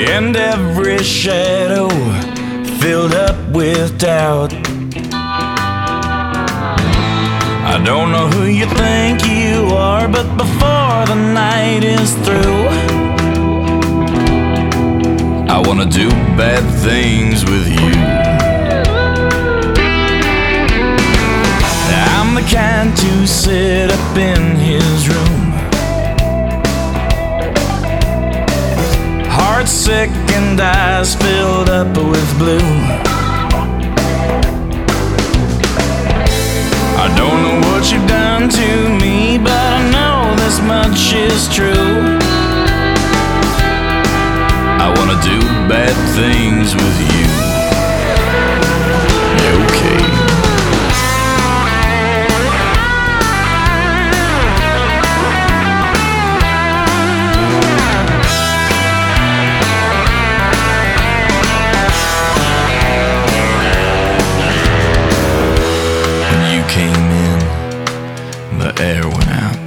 and every shadow filled up with doubt. I don't know who you think you are, but before the night is through, I wanna do bad things with you. I'm the kind to sit up in his room, heart sick and eyes filled up with blue. I don't know what you've done to me, but I know this much is true. I wanna do bad things with you. Okay. Came in, the air went out,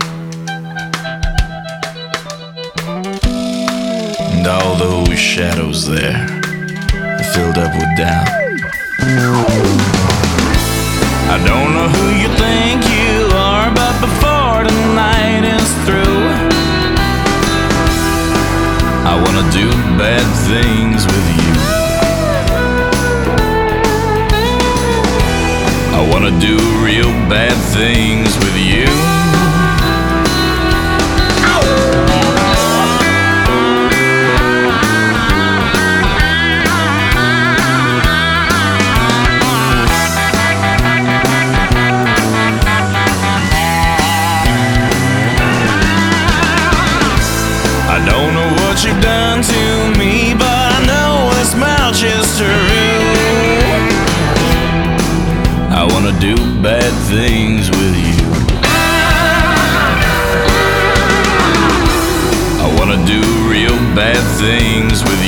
and all those shadows there filled up with doubt. I don't know who you think you are, but before the night is through, I wanna do bad things with you. I wanna do real bad things with you. I don't know what you've done to me, but I know this much is true. I wanna do bad things with you. I wanna do real bad things with you.